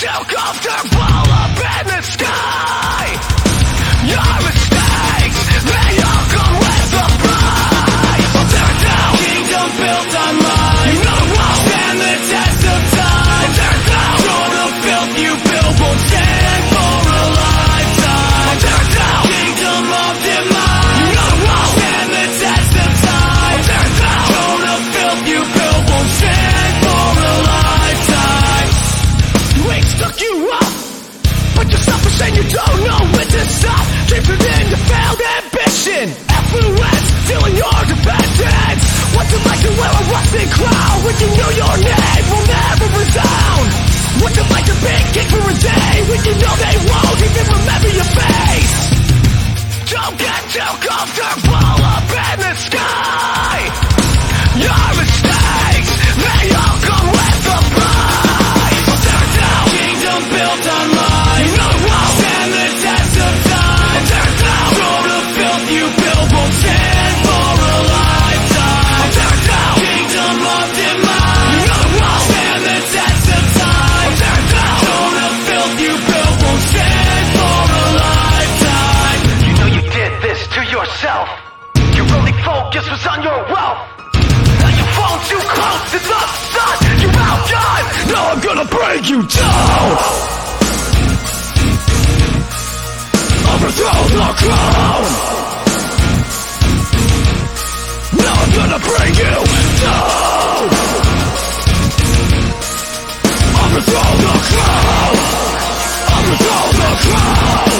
too comfortable up in the sky. Your mistakes, they all come with a price. I'll tear it down. Kingdom built on mine. You know it won't stand the test of time. I'll tear it down. Draw the filth you build won't stand for a lifetime. I'll tear it down. Kingdom of demise. You know it won't stand the test of time. I'll tear it down. Draw the filth you build won't stand for a lifetime. You ain't stuck you up, but you're selfish and you don't know when to stop. Keep it in your failed ambition. Affluence, stealing your dependence. What's it like to wear a rusted crown when you know your name will never resound? What's it like to be king for a day when you know they won't even remember your face? Don't get too comfortable up in the sky. Your mistakes, they all come with a price. I'll tear it down. Kingdom built on mine. You know it won't stand the test of time. I'll tear it down. Draw the filth you build won't stand for a lifetime. I'll tear it down. Kingdom of demise. You know it won't stand the test of time. I'll tear it down. Draw the filth you build won't stand for a lifetime. You know you did this to yourself. Your only focus was on your wealth. Now you've fallen too close to the sun. You're outdone. Now I'm gonna break you down. Overthrow the crown. Now I'm gonna bring you down. Overthrow the crown. Overthrow the crown.